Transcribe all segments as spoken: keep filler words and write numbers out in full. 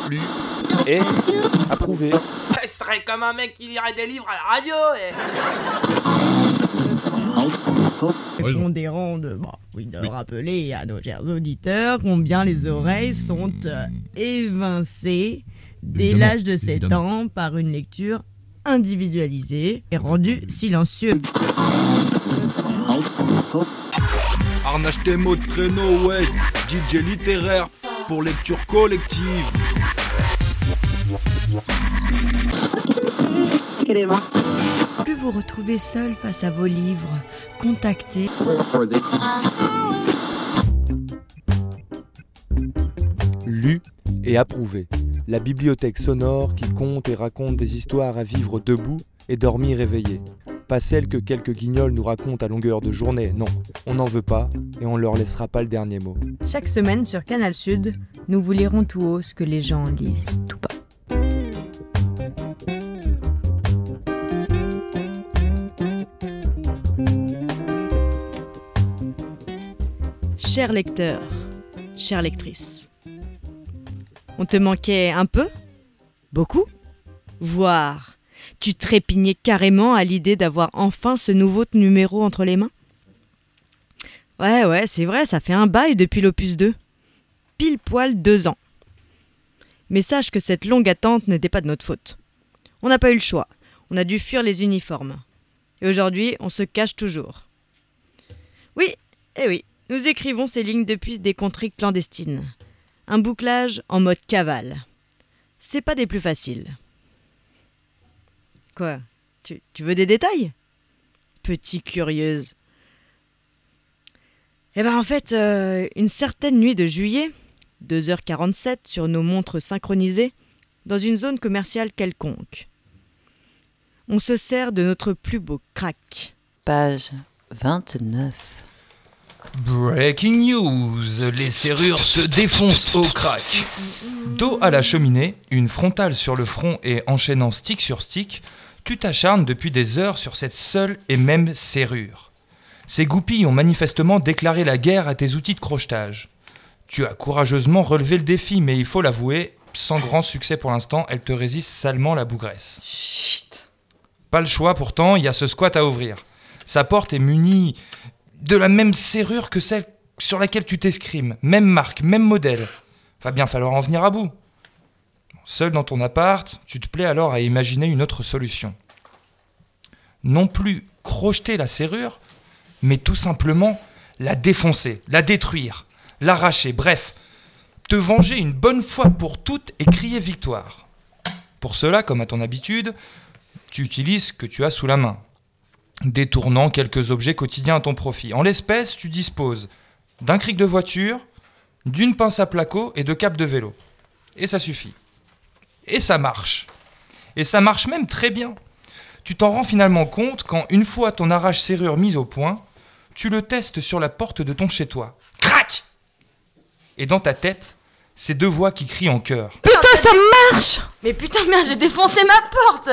Lu et approuvé. Ce serait comme un mec qui lirait des livres à la radio et... Pondérant de, bon, oui, de rappeler à nos chers auditeurs combien les oreilles sont euh, évincées dès Évidemment, l'âge de sept évidemment. ans par une lecture individualisée et rendue silencieux. Arnache tes mots de créneau, ouais. D J littéraire pour lecture collective. Plus vous retrouvez seul face à vos livres, contactez Lu et approuvé. La bibliothèque sonore qui compte et raconte des histoires à vivre debout et dormir éveillé. Pas celles que quelques guignols nous racontent à longueur de journée, non. On n'en veut pas et on leur laissera pas le dernier mot. chaque semaine sur Canal Sud, nous vous lirons tout haut ce que les gens lisent tout bas. Chers lecteurs, chères lectrices, on te manquait un peu ? Beaucoup ? Voire, tu trépignais carrément à l'idée d'avoir enfin ce nouveau numéro entre les mains ? Ouais, ouais, c'est vrai, ça fait un bail depuis l'opus deux. Pile poil deux ans. Mais sache que cette longue attente n'était pas de notre faute. On n'a pas eu le choix, on a dû fuir les uniformes. Et aujourd'hui, on se cache toujours. Oui, eh oui. Nous écrivons ces lignes depuis des contrées clandestines. Un bouclage en mode cavale. C'est pas des plus faciles. Quoi ? Tu, tu veux des détails ? Petite curieuse. Eh ben en fait, euh, une certaine nuit de juillet, deux heures quarante-sept sur nos montres synchronisées, dans une zone commerciale quelconque. On se sert de notre plus beau crack. Page vingt-neuf. Breaking news, les serrures se défoncent au crack. Dos à la cheminée, une frontale sur le front et enchaînant stick sur stick, tu t'acharnes depuis des heures sur cette seule et même serrure. Ces goupilles ont manifestement déclaré la guerre à tes outils de crochetage. Tu as courageusement relevé le défi, mais il faut l'avouer, sans grand succès pour l'instant, elle te résiste salement la bougresse. Chut. Pas le choix pourtant, il y a ce squat à ouvrir. Sa porte est munie de la même serrure que celle sur laquelle tu t'escrimes. Même marque, même modèle. Va bien falloir en venir à bout. Seul dans ton appart, tu te plais alors à imaginer une autre solution. Non plus crocheter la serrure, mais tout simplement la défoncer, la détruire, l'arracher, bref, te venger une bonne fois pour toutes et crier victoire. Pour cela, comme à ton habitude, tu utilises ce que tu as sous la main, détournant quelques objets quotidiens à ton profit. En l'espèce, tu disposes d'un cric de voiture, d'une pince à placo et de capes de vélo. Et ça suffit. Et ça marche. Et ça marche même très bien. Tu t'en rends finalement compte quand, une fois ton arrache-serrure mise au point, tu le testes sur la porte de ton chez-toi. Crac ! Et dans ta tête, ces deux voix qui crient en chœur. Putain, ça marche! Mais putain, merde, j'ai défoncé ma porte!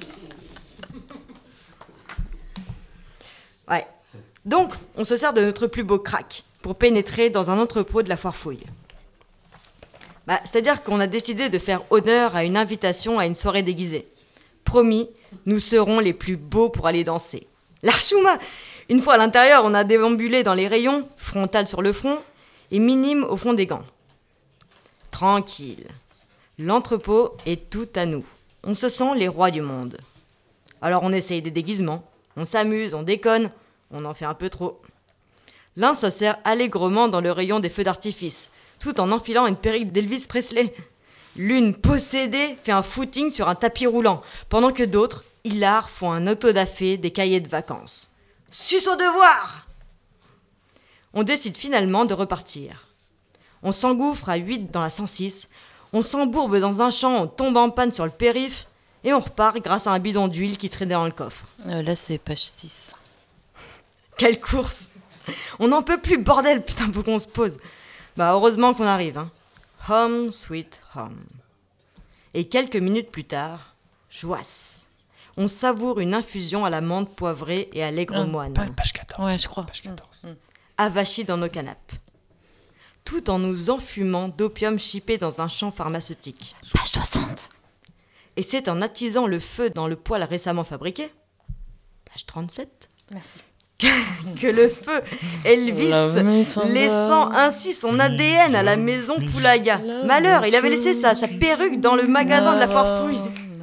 Ouais. Donc, on se sert de notre plus beau crack pour pénétrer dans un entrepôt de la foire fouille. Bah, c'est-à-dire qu'on a décidé de faire honneur à une invitation à une soirée déguisée. Promis, nous serons les plus beaux pour aller danser. L'archouma! Une fois à l'intérieur, on a déambulé dans les rayons, frontal sur le front et minime au fond des gants. Tranquille. L'entrepôt est tout à nous. On se sent les rois du monde. Alors on essaye des déguisements. On s'amuse, on déconne, on en fait un peu trop. L'un se sert allègrement dans le rayon des feux d'artifice, tout en enfilant une perruque d'Elvis Presley. L'une, possédée, fait un footing sur un tapis roulant, pendant que d'autres, hilars, font un autodafé des cahiers de vacances. Suce au devoir! On décide finalement de repartir. On s'engouffre à huit dans la cent six, on s'embourbe dans un champ, on tombe en panne sur le périph', et on repart grâce à un bidon d'huile qui traînait dans le coffre. Euh, là, c'est page six. Quelle course! On n'en peut plus, bordel, putain, faut qu'on se pose. Bah, heureusement qu'on arrive, hein. Home sweet home. Et quelques minutes plus tard, joasse. On savoure une infusion à la menthe poivrée et à l'aigre Ah, moine, Page quatorze. Ouais, je crois. Page quatorze. avachie dans nos canapes. tout en nous enfumant d'opium chippé dans un champ pharmaceutique. Page soixante. Et c'est en attisant le feu dans le poêle récemment fabriqué, page trente-sept, Merci. que le feu Elvis, laissant ainsi son A D N à la maison Poulaga. Malheur, il avait laissé sa, sa perruque dans le magasin de la foire fouille.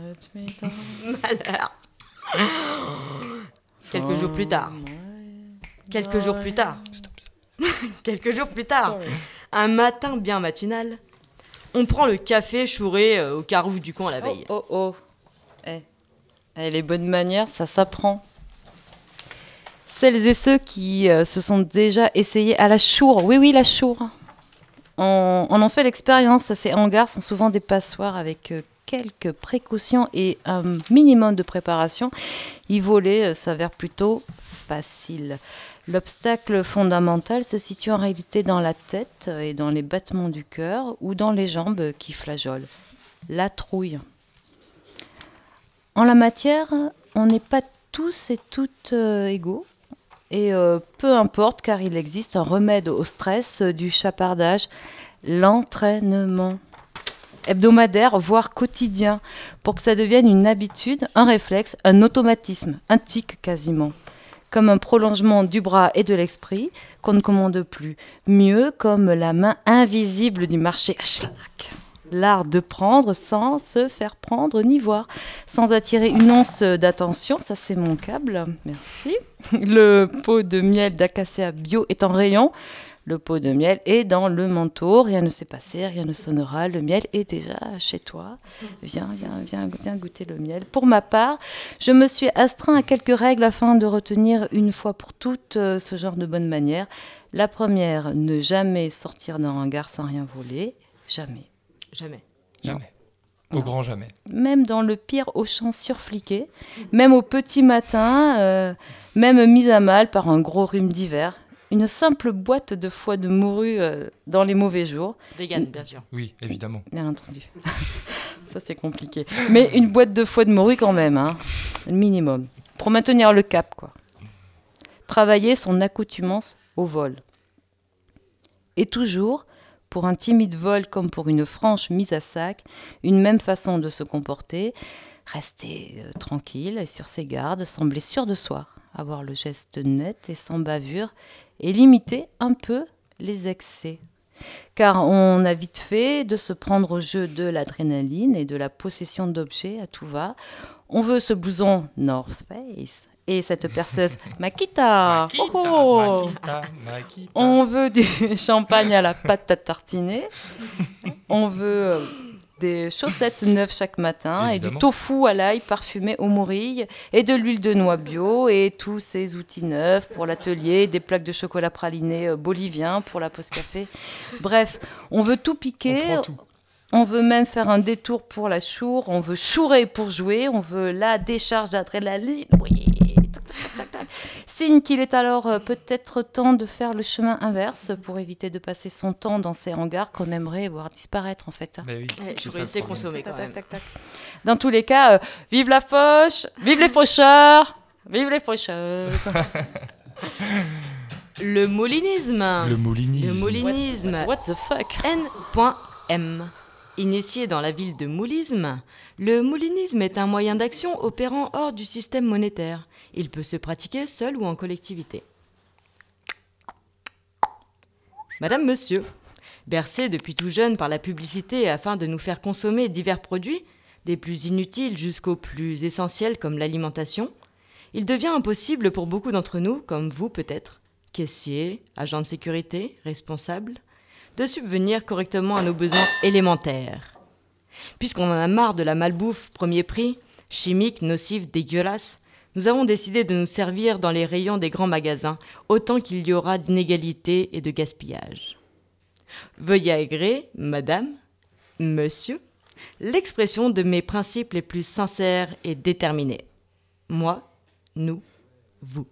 Malheur. Quelques jours plus tard. Quelques jours plus tard. Quelques jours plus tard. Un matin bien matinal, on prend le café chouré euh, au carouf du coin la veille. Oh, oh, oh. Eh. Eh, les bonnes manières, ça s'apprend. Celles et ceux qui euh, se sont déjà essayés à la chour, oui, oui, la chour, on, on en fait l'expérience. Ces hangars sont souvent des passoires avec euh, quelques précautions et un minimum de préparation. Y voler euh, s'avère plutôt facile. L'obstacle fondamental se situe en réalité dans la tête et dans les battements du cœur ou dans les jambes qui flageolent. La trouille. En la matière, on n'est pas tous et toutes euh, égaux. Et euh, peu importe, car il existe un remède au stress euh, du chapardage, l'entraînement. Hebdomadaire, voire quotidien, pour que ça devienne une habitude, un réflexe, un automatisme, un tic quasiment. Comme un prolongement du bras et de l'esprit qu'on ne commande plus. Mieux comme la main invisible du marché. L'art de prendre sans se faire prendre ni voir, sans attirer une once d'attention, ça c'est mon câble, merci. Le pot de miel d'Acacia bio est en rayon, le pot de miel est dans le manteau, rien ne s'est passé, rien ne sonnera, le miel est déjà chez toi. Viens, viens, viens, viens goûter le miel. Pour ma part, je me suis astreint à quelques règles afin de retenir une fois pour toutes euh, ce genre de bonnes manières. La première, ne jamais sortir d'un hangar sans rien voler, jamais. Jamais. Jamais. Au Non. grand jamais. Même dans le pire Auchan surfliqué, même au petit matin, euh, même mise à mal par un gros rhume d'hiver, une simple boîte de foie de morue euh, dans les mauvais jours, Vegan, bien sûr. Oui, évidemment. bien entendu. Ça, c'est compliqué. Mais une boîte de foie de morue quand même, hein, le minimum, pour maintenir le cap, quoi. Travailler son accoutumance au vol. Et toujours, pour un timide vol comme pour une franche mise à sac, une même façon de se comporter, rester euh, tranquille et sur ses gardes, sembler sûr de soi, avoir le geste net et sans bavure, et limiter un peu les excès. Car on a vite fait de se prendre au jeu de l'adrénaline et de la possession d'objets à tout va. On veut ce blouson North Face et cette perceuse Makita. Makita, Oh, oh. Makita, Makita. On veut du champagne à la pâte à tartiner. On veut euh, des chaussettes neuves chaque matin et Évidemment. du tofu à l'ail parfumé aux morilles et de l'huile de noix bio et tous ces outils neufs pour l'atelier, des plaques de chocolat praliné euh, bolivien pour la pause café. Bref, on veut tout On piquer. prend tout. On veut même faire un détour pour la chour, on veut chourer pour jouer, on veut la décharge d'adrénaline. Oui, tac, tac, tac, tac. Signe qu'il est alors euh, peut-être temps de faire le chemin inverse pour éviter de passer son temps dans ces hangars qu'on aimerait voir disparaître en fait. Ben oui, Ouais, c'est je ça voulais le essayer de problème. consommer Tac, quand tac, même. tac, tac. Dans tous les cas, euh, vive la fauche, vive les faucheurs, vive les faucheuses. Le moulinisme. Le moulinisme. Le moulinisme. What the fuck? N M. Initié dans la ville de Moulisme, le moulinisme est un moyen d'action opérant hors du système monétaire. Il peut se pratiquer seul ou en collectivité. Madame, monsieur, bercé depuis tout jeune par la publicité afin de nous faire consommer divers produits, des plus inutiles jusqu'aux plus essentiels comme l'alimentation, il devient impossible pour beaucoup d'entre nous, comme vous peut-être, caissiers, agents de sécurité, responsables, de subvenir correctement à nos besoins élémentaires. Puisqu'on en a marre de la malbouffe premier prix, chimique, nocive, dégueulasse, nous avons décidé de nous servir dans les rayons des grands magasins, autant qu'il y aura d'inégalités et de gaspillage. Veuillez agréer, madame, monsieur, l'expression de mes principes les plus sincères et déterminés. Moi, nous, vous.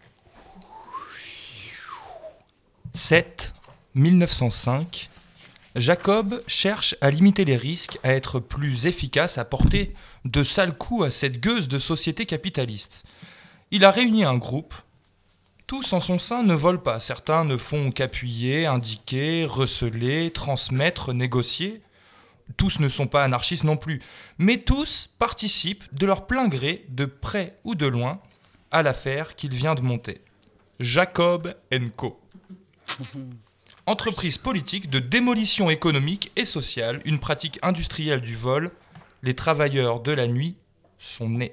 sept mille neuf cent cinq, Jacob cherche à limiter les risques, à être plus efficace, à porter de sales coups à cette gueuse de société capitaliste. Il a réuni un groupe Tous en son sein ne volent pas. Certains ne font qu'appuyer, indiquer, receler, transmettre, négocier. Tous ne sont pas anarchistes non plus. Mais tous participent de leur plein gré, de près ou de loin, à l'affaire qu'il vient de monter. Jacob and Co. Entreprise politique de démolition économique et sociale, une pratique industrielle du vol. Les travailleurs de la nuit sont nés.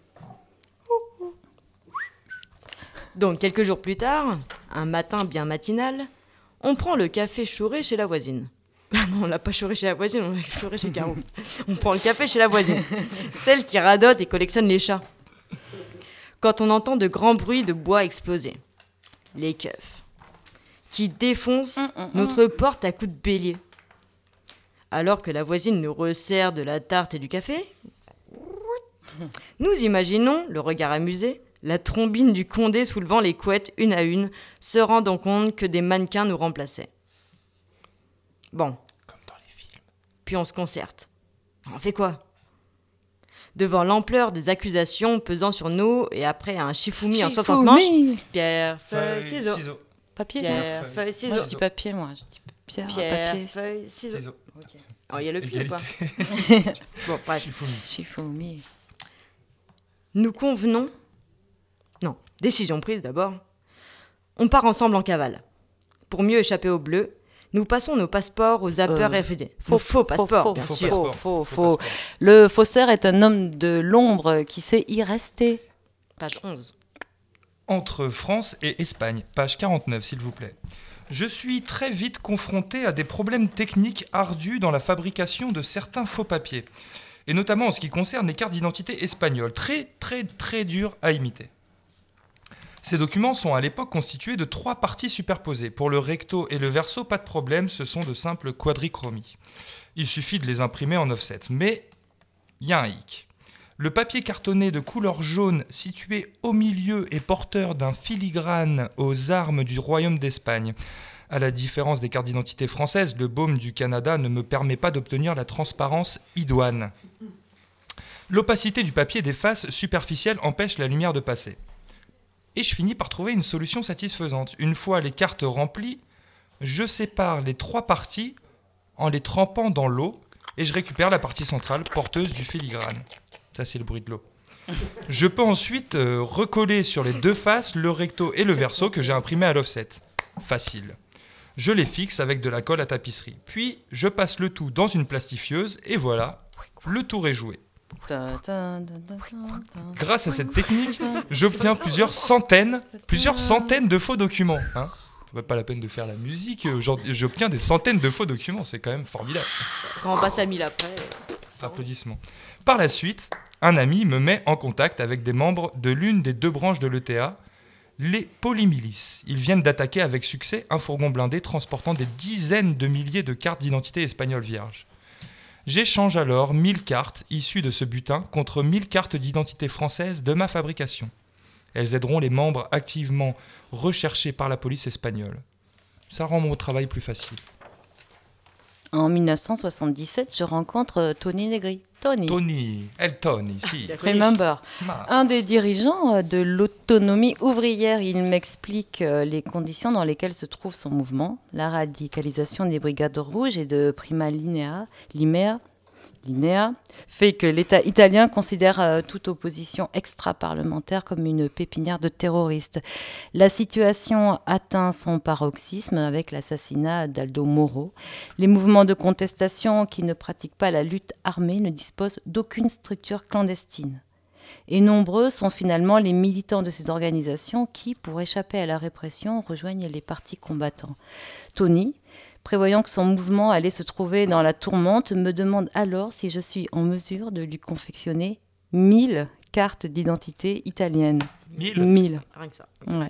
Donc, quelques jours plus tard, un matin bien matinal, on prend le café chouré chez la voisine. Ah non, on l'a pas chouré chez la voisine, on l'a chouré chez Caro. On prend le café chez la voisine, celle qui radote et collectionne les chats. Quand on entend de grands bruits de bois exploser, les keufs, qui défoncent mmh, mmh, notre porte à coups de bélier. Alors que la voisine nous resserre de la tarte et du café, nous imaginons, le regard amusé, la trombine du Condé soulevant les couettes une à une, se rendant compte que des mannequins nous remplaçaient. Bon. Comme dans les films. Puis on se concerte. On fait quoi ? Devant l'ampleur des accusations pesant sur nous et après un Shifumi en soixante manches, pierre, feuille, ciseaux. ciseaux. Papier. Pierre, feuille, feuille, ciseaux. Moi, je dis papier, moi. Je dis pierre, Pierre, papier. feuille, ciseaux. ciseaux. Okay. Oh, il y a le puits ou pas ? Égalité. Bon, bref. Shifumi. Shifumi. Nous convenons... Non, décision prise d'abord. On part ensemble en cavale. Pour mieux échapper au bleu, nous passons nos passeports aux zappeurs Euh, R F D. Faux, Nos faux passeports, faux, bien faux, sûr. Faux, Passeport. faux, Faux faux. passeport. Le faussaire est un homme de l'ombre qui sait y rester. Page onze. Entre France et Espagne, page quarante-neuf, s'il vous plaît. Je suis très vite confronté à des problèmes techniques ardus dans la fabrication de certains faux papiers, et notamment en ce qui concerne les cartes d'identité espagnoles, très très très dures à imiter. Ces documents sont à l'époque constitués de trois parties superposées. Pour le recto et le verso, pas de problème, ce sont de simples quadrichromies. Il suffit de les imprimer en offset. Mais il y a un hic. Le papier cartonné de couleur jaune situé au milieu est porteur d'un filigrane aux armes du Royaume d'Espagne. À la différence des cartes d'identité françaises, le baume du Canada ne me permet pas d'obtenir la transparence idoine. L'opacité du papier des faces superficielles empêche la lumière de passer. Et je finis par trouver une solution satisfaisante. Une fois les cartes remplies, je sépare les trois parties en les trempant dans l'eau et je récupère la partie centrale porteuse du filigrane. Ça, c'est le bruit de l'eau. Je peux ensuite euh, recoller sur les deux faces le recto et le verso que j'ai imprimé à l'offset. Facile. Je les fixe avec de la colle à tapisserie. Puis, je passe le tout dans une plastifieuse et voilà, le tour est joué. Grâce à cette technique, j'obtiens plusieurs centaines, plusieurs centaines de faux documents. Hein, pas la peine de faire la musique, j'obtiens des centaines de faux documents, c'est quand même formidable. Quand on passe à mille après... Applaudissements. Par la suite, un ami me met en contact avec des membres de l'une des deux branches de l'E T A, les polymilices. Ils viennent d'attaquer avec succès un fourgon blindé transportant des dizaines de milliers de cartes d'identité espagnoles vierges. J'échange alors mille cartes issues de ce butin contre mille cartes d'identité françaises de ma fabrication. Elles aideront les membres activement recherchés par la police espagnole. Ça rend mon travail plus facile. En dix-neuf cent soixante-dix-sept, je rencontre Tony Negri. Tony. Tony, El Tony, si. Remember. Ma. Un des dirigeants de l'autonomie ouvrière, il m'explique les conditions dans lesquelles se trouve son mouvement, la radicalisation des brigades rouges et de Prima Linea, Limea, Linea fait que l'État italien considère euh, toute opposition extra-parlementaire comme une pépinière de terroristes. La situation atteint son paroxysme avec l'assassinat d'Aldo Moro. Les mouvements de contestation qui ne pratiquent pas la lutte armée ne disposent d'aucune structure clandestine. Et nombreux sont finalement les militants de ces organisations qui, pour échapper à la répression, rejoignent les partis combattants. Tony, prévoyant que son mouvement allait se trouver dans la tourmente, me demande alors si je suis en mesure de lui confectionner mille cartes d'identité italiennes. Mille Mille. Rien que ça. Ouais.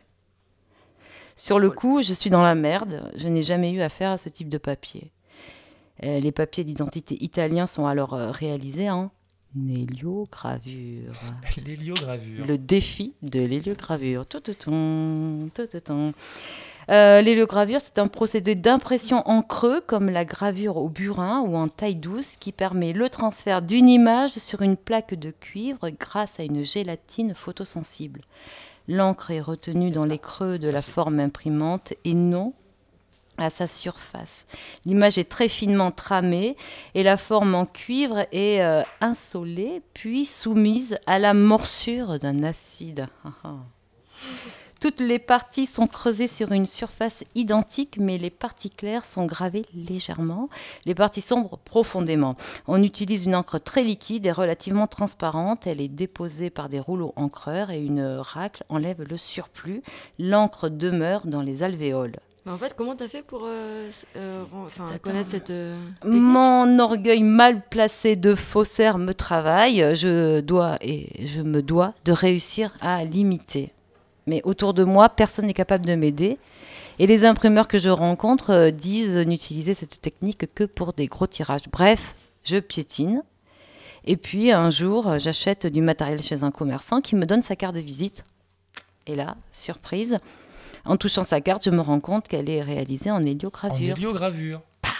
Sur le coup, je suis dans la merde. Je n'ai jamais eu affaire à ce type de papier. Euh, les papiers d'identité italiens sont alors euh, réalisés en héliogravure. L'héliogravure. Le défi de l'héliogravure. Tout, tout, tout, tout, tout, tout. Euh, l'héliogravure, c'est un procédé d'impression en creux, comme la gravure au burin ou en taille douce, qui permet le transfert d'une image sur une plaque de cuivre grâce à une gélatine photosensible. L'encre est retenue dans les creux de la forme imprimante et non à sa surface. L'image est très finement tramée et la forme en cuivre est euh, insolée, puis soumise à la morsure d'un acide. Toutes les parties sont creusées sur une surface identique, mais les parties claires sont gravées légèrement, les parties sombres profondément. On utilise une encre très liquide et relativement transparente. Elle est déposée par des rouleaux encreurs et une racle enlève le surplus. L'encre demeure dans les alvéoles. Mais en fait, comment t'as fait pour euh, euh, enfin, connaître cette euh, Mon orgueil mal placé de faussaire me travaille. Je dois et je me dois de réussir à l'imiter. Mais autour de moi, personne n'est capable de m'aider. Et les imprimeurs que je rencontre euh, disent n'utiliser cette technique que pour des gros tirages. Bref, je piétine. Et puis un jour, j'achète du matériel chez un commerçant qui me donne sa carte de visite. Et là, surprise, en touchant sa carte, je me rends compte qu'elle est réalisée en héliogravure. En héliogravure.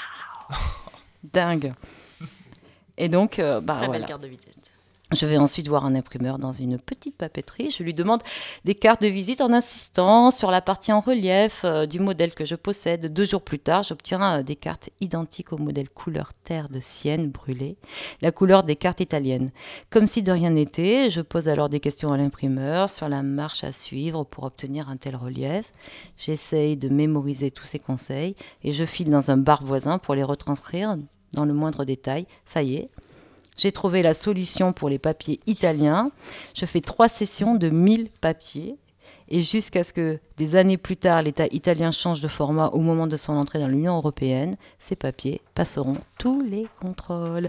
Dingue. Et donc, euh, bah, très voilà. belle carte de visite. Je vais ensuite voir un imprimeur dans une petite papeterie. Je lui demande des cartes de visite en insistant sur la partie en relief euh, du modèle que je possède. Deux jours plus tard, j'obtiens euh, des cartes identiques au modèle couleur terre de Sienne brûlée, la couleur des cartes italiennes. Comme si de rien n'était, je pose alors des questions à l'imprimeur sur la marche à suivre pour obtenir un tel relief. J'essaye de mémoriser tous ses conseils et je file dans un bar voisin pour les retranscrire dans le moindre détail. Ça y est. J'ai trouvé la solution pour les papiers italiens. Je fais trois sessions de mille papiers. Et jusqu'à ce que, des années plus tard, l'État italien change de format au moment de son entrée dans l'Union européenne, ces papiers passeront tous les contrôles.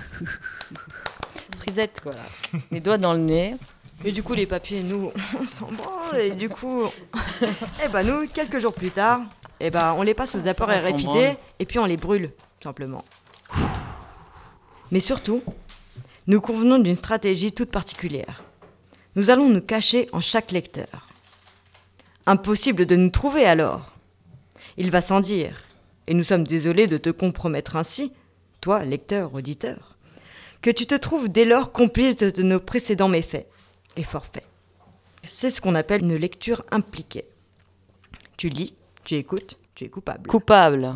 Frisette, quoi. Les doigts dans le nez. Et du coup, les papiers, nous, on s'en branle. Et du coup, eh ben nous, quelques jours plus tard, eh ben, on les passe au zapper Ça, on R F I s'en D branle. et puis on les brûle, tout simplement. Mais surtout, nous convenons d'une stratégie toute particulière. Nous allons nous cacher en chaque lecteur. Impossible de nous trouver alors. Il va sans dire, et nous sommes désolés de te compromettre ainsi, toi, lecteur, auditeur, que tu te trouves dès lors complice de, de nos précédents méfaits et forfaits. C'est ce qu'on appelle une lecture impliquée. Tu lis, tu écoutes, tu es coupable. Coupable.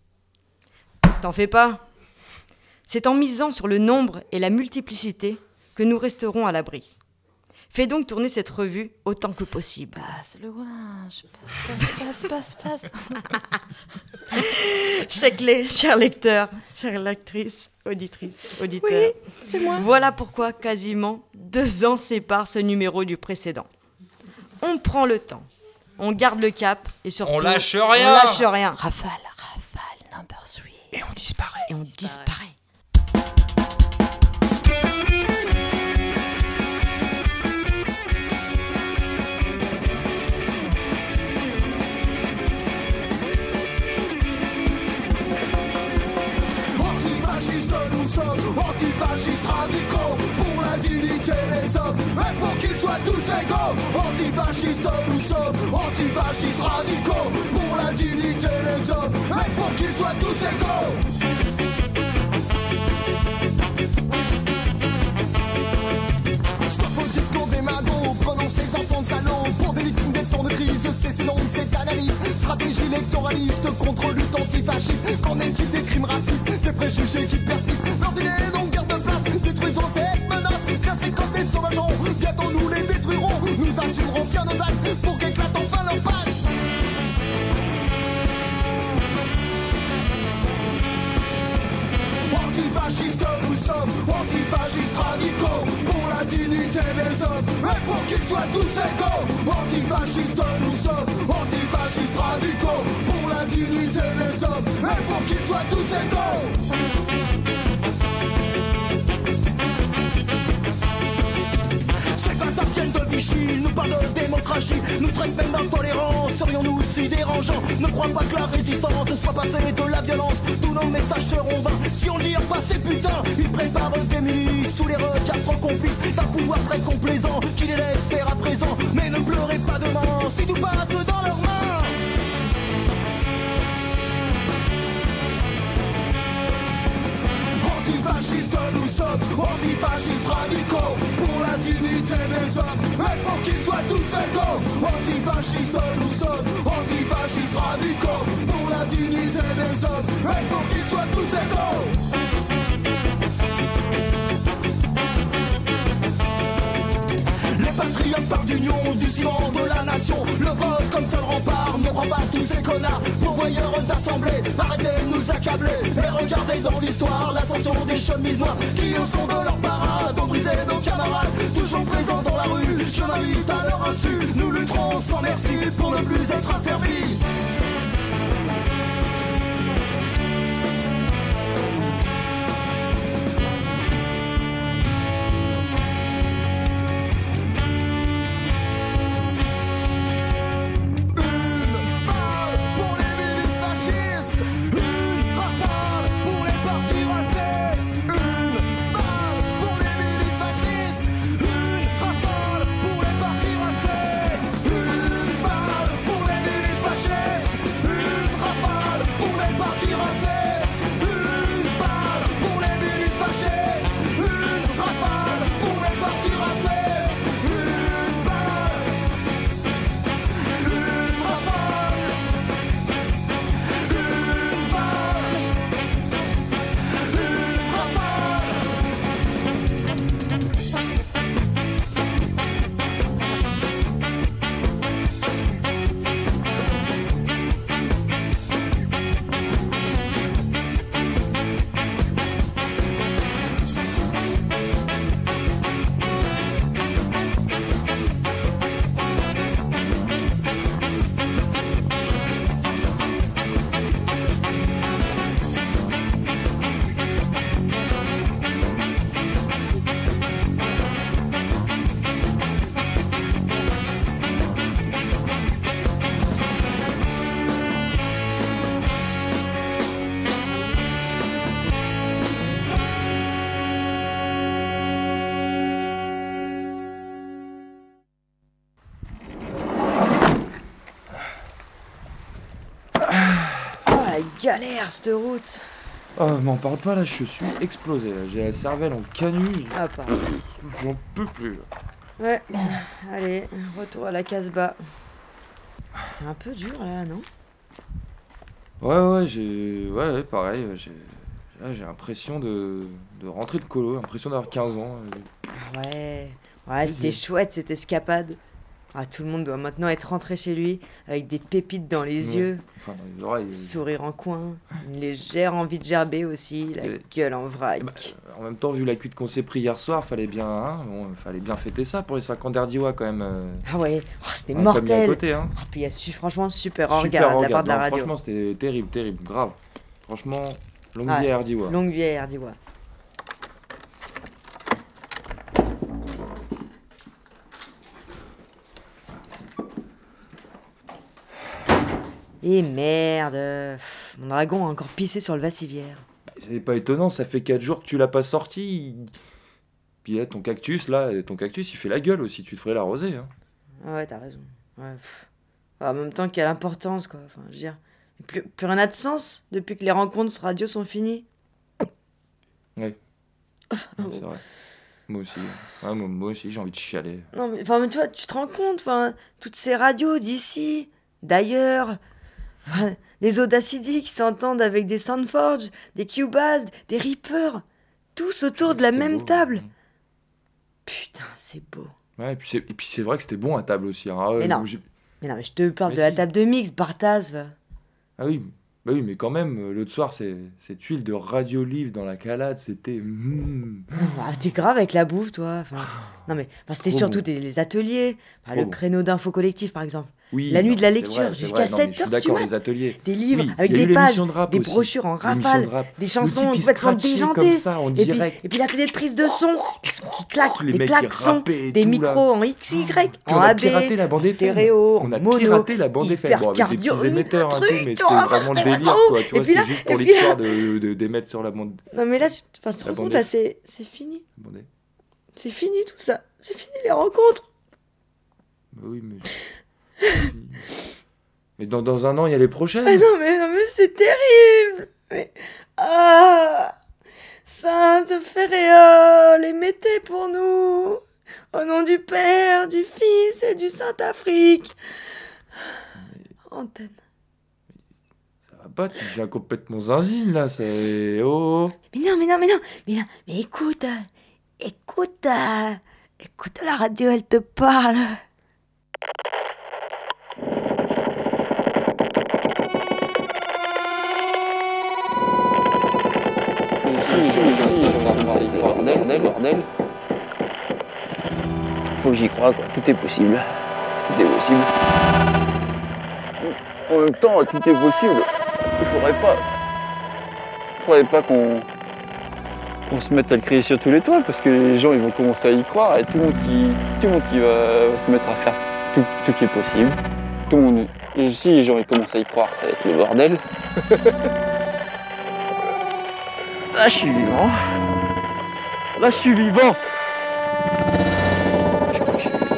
T'en fais pas. C'est en misant sur le nombre et la multiplicité que nous resterons à l'abri. Fais donc tourner cette revue autant que possible. Passe le ouinge, passe, passe, passe, passe. Check-les, chers lecteurs, chères lectrices, auditrices, auditeurs. Oui, c'est moi. Voilà pourquoi quasiment deux ans séparent ce numéro du précédent. On prend le temps, on garde le cap et surtout... On lâche rien. On lâche rien. Rafale, rafale, number three. Et on disparaît. Et on disparaît. Antifascistes, nous sommes antifascistes radicaux pour la dignité des hommes et pour qu'ils soient tous égaux. Antifascistes, nous sommes antifascistes radicaux pour la dignité des hommes et pour qu'ils soient tous égaux. Stop au discours des magots, prenons ces enfants de salauds pour des victimes des temps de crise. Cessez donc cette analyse, stratégie électoraliste contre lutte antifasciste. Qu'en est-il des crimes racistes, des préjugés qui persistent? Leurs idées donc gardent de place, détruisons cette menace. Classés comme des sauvageons, bientôt nous les détruirons. Nous assumerons bien nos actes pour qu'éclatent enfin leurs pattes. Antifascistes, nous sommes antifascistes radicaux pour la dignité des hommes et pour qu'ils soient tous égaux. Antifascistes, nous sommes antifascistes radicaux pour la dignité des hommes et pour qu'ils soient tous égaux. Ces bâtards viennent de Vichy, nous parlent de démocratie, nous traitent même d'intolérants. Serions-nous si dérangeants? Ne crois pas que la résistance soit passée de la violence. Tous nos messages seront vains si on lit pas ces putains. Ils préparent des milices sous les regards trop complices d'un pouvoir très complaisant qui les laisse faire à présent. Mais ne pleurez pas demain si tout passe dans leurs mains. Antifascistes, Antifascistes, nous sommes antifascistes radicaux pour la dignité des hommes et pour qu'ils soient tous égaux. Antifascistes, nous sommes antifascistes radicaux pour la dignité des hommes et pour qu'ils soient tous égaux. Les patriotes partent d'union, du ciment de la nation. Le vote comme seul rempart ne prend pas tous ces connards pourvoyeurs d'assemblée. Arrêtez de nous accabler et regardez dans l'histoire l'ascension des chemises noires qui au son de leur parade ont brisé nos camarades. Toujours présents dans la rue, je m'invite à leur insu. Nous lutterons sans merci pour ne plus être asservis. Galère cette route. Oh, m'en parle pas là, je suis explosé là. J'ai la cervelle en canut. Ah pardon. J'en peux plus là. Ouais, allez, retour à la Casbah. C'est un peu dur là, non? Ouais, ouais, j'ai. Ouais, ouais, pareil. J'ai, là, j'ai l'impression de... de rentrer de colo, l'impression d'avoir quinze ans. Ouais, ouais, c'était chouette cette escapade. Ah, tout le monde doit maintenant être rentré chez lui avec des pépites dans les Ouais. yeux, Enfin, dans les oreilles. sourire en coin, une légère envie de gerber aussi, la Et- gueule en vrac. Bah, en même temps, vu la cuite qu'on s'est pris hier soir, fallait bien, hein, bon, fallait bien fêter ça pour les cinq ans d'Erdiwa quand même. euh. Ah ouais, oh, c'était On l'a pas mis à mortel. côté, hein. Oh, puis il y a su, franchement super Super regard de la regard. part de la Non, radio. Franchement, c'était terrible, terrible, grave. Franchement, longue Ouais, vie à Erdiwa. Longue vie à Erdiwa. Et merde, pff, mon dragon a encore pissé sur le vassivière. C'est pas étonnant, ça fait quatre jours que tu l'as pas sorti. il- Puis là, ton cactus, là, ton cactus, il fait la gueule aussi, tu devrais l'arroser. Hein. Ah ouais, t'as raison. Ouais, pff. En même temps, quelle importance, quoi. Enfin, je veux dire, plus, plus rien n'a de sens depuis que les rencontres radio sont finies. Ouais. Ouais, c'est vrai. Moi aussi. Ouais, moi, moi aussi, j'ai envie de chialer. Non, mais, enfin, mais tu vois, tu te rends compte, enfin, toutes ces radios d'ici, d'ailleurs, enfin, des Audacity qui s'entendent avec des Soundforge, des Cubase, des Reaper, tous autour de la C'était même beau. table. Putain, c'est beau. Ouais, et puis c'est, et puis c'est vrai que c'était bon à table aussi. Hein. Ah, ouais, Mais non. donc j'ai- Mais non, mais je te parle Mais de la si. table de mix, Bartaz, va. Ah oui, bah oui, mais quand même, euh, l'autre soir, c'est, cette huile de radio livre dans la calade, c'était. mm. Non, bah, t'es grave avec la bouffe, toi. Enfin, non, mais enfin, c'était Trop surtout bon. des, les ateliers. Enfin, Trop le bon. créneau d'info collectif, par exemple. Oui, La nuit non, de la c'est lecture, vrai, c'est jusqu'à vrai. Non, mais sept je suis heures, tu d'accord, vois. les ateliers. Des livres Oui, avec il y a eu des pages, l'émission de rap des aussi. brochures en L'émission rafale, de rap. des Le chansons type, il complètement scratchait déjantées. comme ça, en Et puis, direct. et puis l'atelier de prise de son qui, qui claque, Les des mecs qui klaxons, rappaient et des tout, micros là. en X Y, Puis en on a A B, piraté la bande en F M. stéréo, On a en mono, piraté la bande F M. Bon, avec des petits hypercardioïde, émetteurs le un peu, truc, mais tu c'était vois, vraiment le c'était délire, vraiment quoi. ouf. Tu vois, Et puis là- c'était juste pour et puis l'histoire là- de, de, d'émettre sur la bande. Non mais là, tu enfin, tu te La rends compte, bande là, F. c'est c'est fini. bande F. C'est fini tout ça. C'est fini les rencontres. Bah oui, mais. Mais dans, dans un an, il y a les prochaines. Mais non, mais, non, mais c'est terrible. Mais... Ah, Sainte Féréole, émettez pour nous, au nom du Père, du Fils et du Saint-Afrique. Antenne. Ça va pas, tu deviens complètement zinzine là, c'est... Oh. Mais non, mais non, mais non, mais non, mais écoute, euh, écoute, euh, écoute la radio, elle te parle. Si, si, si, j'en ai parlé de bordel, bordel, bordel. Faut que j'y croie, quoi. Tout est possible. Tout est possible. En même temps, tout est possible. Il faudrait pas... Il faudrait pas qu'on... qu'on se mette à le crier sur tous les toits, parce que les gens, ils vont commencer à y croire, et tout le monde qui, tout le monde qui va, va se mettre à faire tout, tout qui est possible. Tout le monde... Et si les gens, ils commencent à y croire, ça va être le bordel. Là, je suis vivant. Là, je suis vivant. Je crois que je suis vivant.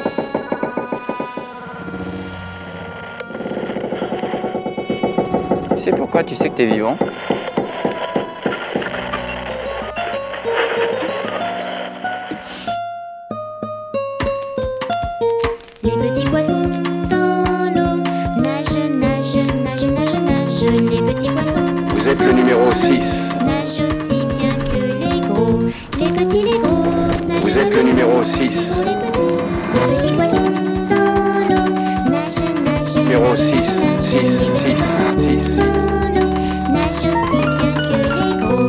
Tu sais pourquoi tu sais que t'es vivant? Les petits poissons dans l'eau nagent, nagent, nagent, nagent, nagent. Les petits poissons. Vous êtes le numéro six. Nagent aussi bien que les gros. Les petits, les gros nagent. Vous êtes le numéro six. Les gros, les petits. Les petits poissons dans l'eau nagent, nagent, Numéro nagent, six, nagent, nagent. six, Les petits six, poissons six. dans l'eau nagent aussi bien que les gros.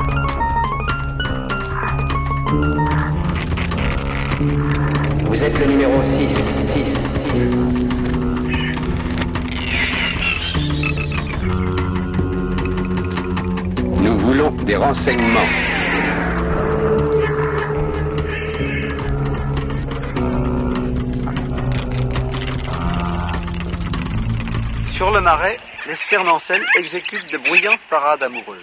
Vous êtes le numéro six. six, six. Nous voulons des renseignements. Sur le marais, l'espérnancelle exécute de bruyantes parades amoureuses.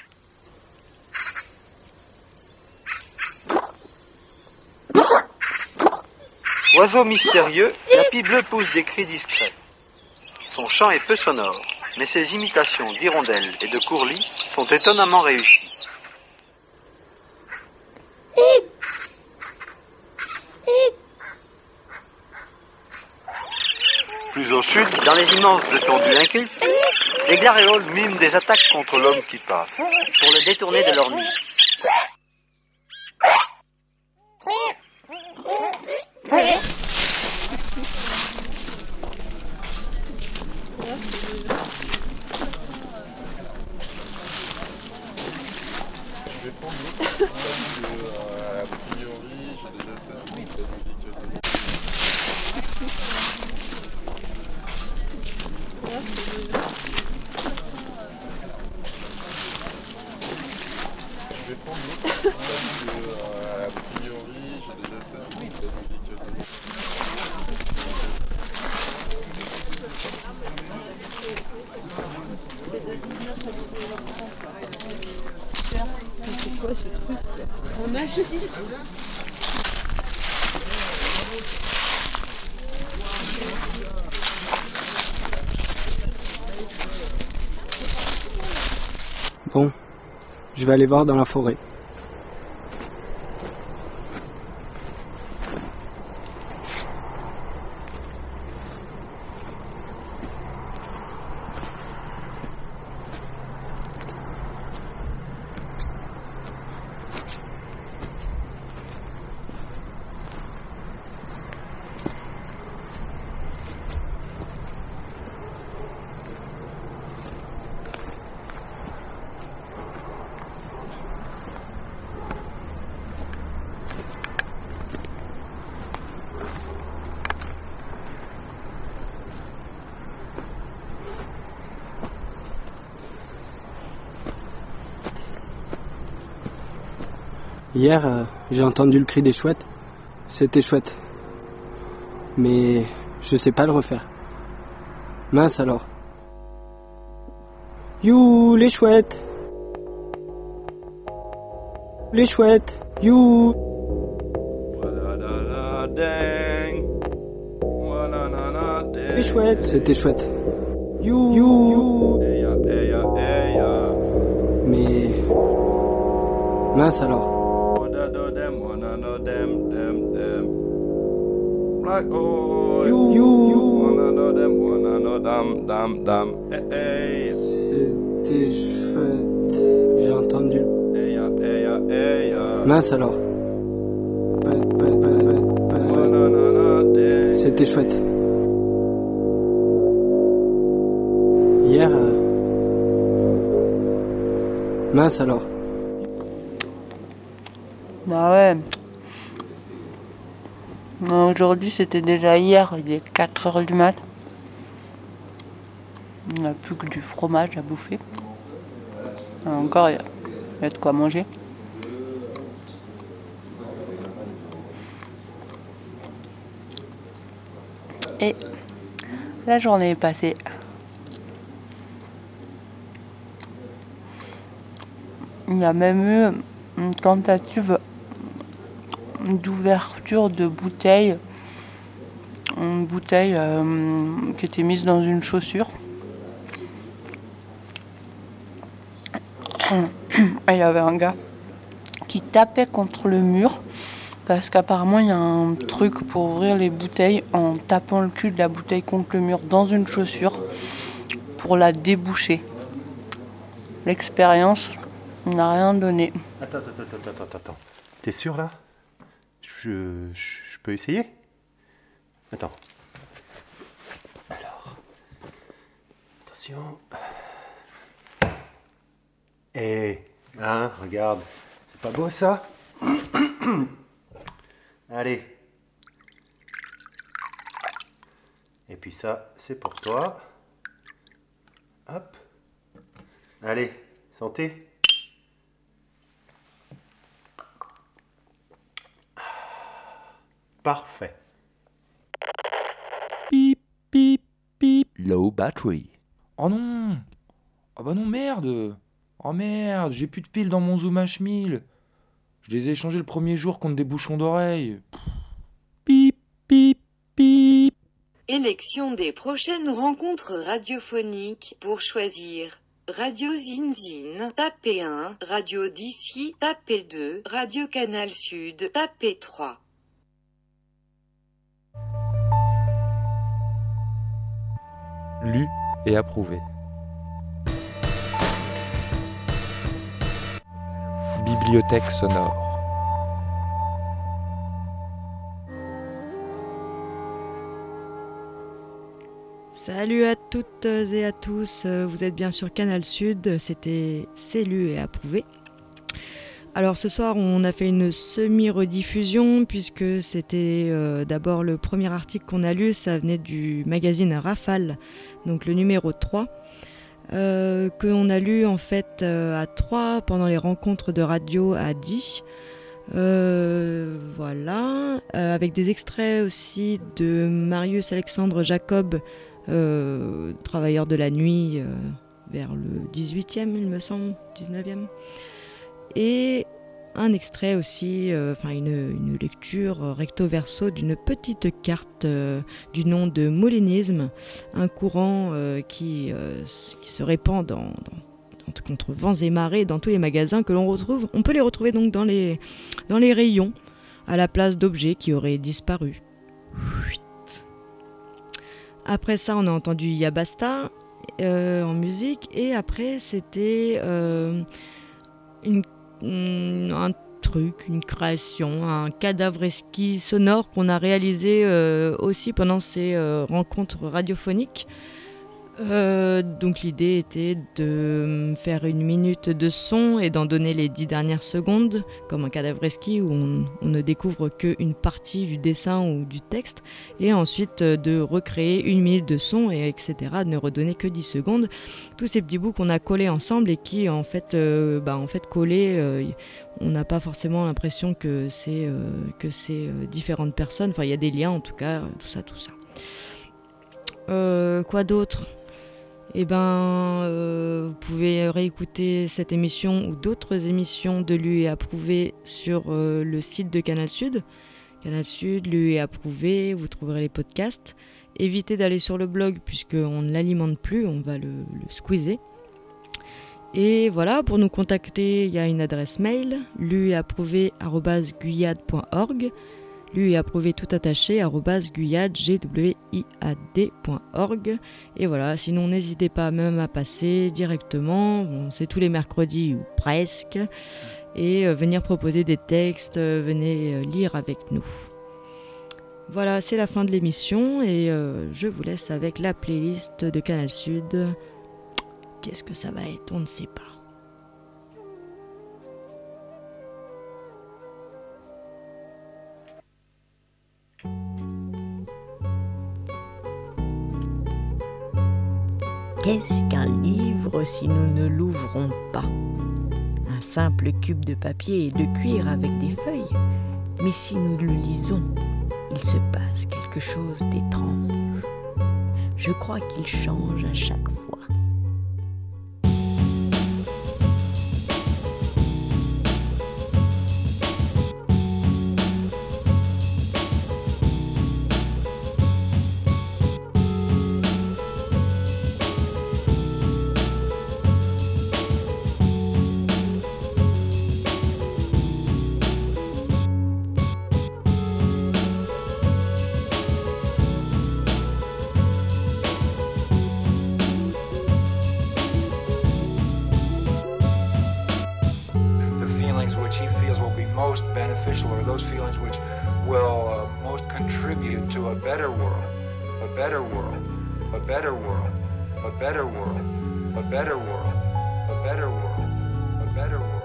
Oiseau mystérieux, la pie bleue pousse des cris discrets. Son chant est peu sonore, mais ses imitations d'hirondelles et de courlis sont étonnamment réussies. Plus au sud, dans les immenses étendues incultes, les glaréoles miment des attaques contre l'homme qui passe, pour le détourner de leur nid. C'est quoi ce truc? On a six. Bon, je vais aller voir dans la forêt. Hier, euh, j'ai entendu le cri des chouettes. C'était chouette. Mais je sais pas le refaire. Mince alors. You, les chouettes. Les chouettes. You. Les chouettes. C'était chouette. You, you, you. Mais Mince alors. C'était chouette. J'ai entendu. Mince alors. Ouais, ouais, ouais, ouais, ouais, ouais. C'était chouette. Hier. Euh... Mince alors. Bah ouais. Aujourd'hui c'était déjà hier, il est quatre heures du mat. On n'a plus que du fromage à bouffer. Encore, il y a, il y a de quoi manger. Et la journée est passée. Il y a même eu une tentative d'ouverture de bouteille. Une bouteille euh, qui était mise dans une chaussure. Et il y avait un gars qui tapait contre le mur parce qu'apparemment il y a un truc pour ouvrir les bouteilles en tapant le cul de la bouteille contre le mur dans une chaussure pour la déboucher. L'expérience n'a rien donné. Attends, attends, attends, attends, attends. T'es sûr là ? je, je, je peux essayer ? Attends. Alors. Attention. Eh, hein, regarde. C'est pas beau ça ? Allez. Et puis ça, c'est pour toi. Hop. Allez, santé. Parfait. Pip, pip, pip. Low battery. Oh non. Ah bah non, merde. Oh merde, j'ai plus de piles dans mon Zoom H mille. Je les ai échangés le premier jour contre des bouchons d'oreille. Pip, pip, pip. Élection des prochaines rencontres radiophoniques pour choisir. Radio Zinzin, tapez un. Radio d'ici, tapez deux. Radio Canal Sud, tapez trois. Lu et approuvé. Bibliothèque sonore. Salut à toutes et à tous, vous êtes bien sur Canal Sud, c'était C'est lu et approuvé. Alors ce soir on a fait une semi-rediffusion puisque c'était euh, d'abord le premier article qu'on a lu, ça venait du magazine Rafale, donc le numéro trois. Euh, qu'on a lu en fait euh, à Troyes pendant les rencontres de radio à Die. Euh, voilà, euh, avec des extraits aussi de Marius Alexandre Jacob, euh, travailleur de la nuit euh, vers le dix-huitième il me semble, dix-neuvième. Et un extrait aussi, enfin euh, une, une lecture euh, recto verso d'une petite carte euh, du nom de molinisme, un courant euh, qui, euh, qui se répand dans, dans, contre vents et marées dans tous les magasins que l'on retrouve. On peut les retrouver donc dans les, dans les rayons, à la place d'objets qui auraient disparu. Après ça, on a entendu Yabasta euh, en musique, et après c'était euh, une un truc, une création, un cadavreski sonore qu'on a réalisé euh, aussi pendant ces euh, rencontres radiophoniques. Euh, donc l'idée était de faire une minute de son et d'en donner les dix dernières secondes, comme un cadavreski où on, on ne découvre qu'une partie du dessin ou du texte, et ensuite de recréer une minute de son, et etc., de ne redonner que dix secondes. Tous ces petits bouts qu'on a collés ensemble et qui en fait, euh, bah, en fait collés, euh, on n'a pas forcément l'impression que c'est, euh, que c'est euh, différentes personnes, enfin il y a des liens en tout cas, tout ça, tout ça. Euh, quoi d'autre ? Eh ben, euh, vous pouvez réécouter cette émission ou d'autres émissions de Lu et Approuvé sur euh, le site de Canal Sud. Canal Sud, Lu et Approuvé, vous trouverez les podcasts. Évitez d'aller sur le blog puisqu'on ne l'alimente plus, on va le, le squeezer. Et voilà, pour nous contacter, il y a une adresse mail, lu et approuvé arobase guyad point org, lu et approuvé tout attaché arobase guyad point org. Et voilà, sinon n'hésitez pas même à passer directement, bon, c'est tous les mercredis ou presque, et euh, venir proposer des textes, euh, venez euh, lire avec nous. Voilà, c'est la fin de l'émission et euh, je vous laisse avec la playlist de Canal Sud. Qu'est-ce que ça va être? On ne sait pas. Qu'est-ce qu'un livre si nous ne l'ouvrons pas? Un simple cube de papier et de cuir avec des feuilles. Mais si nous le lisons, il se passe quelque chose d'étrange. Je crois qu'il change à chaque fois. Those feelings which will uh, most contribute to a better world, a better world, a better world, a better world, a better world, a better world, a better world.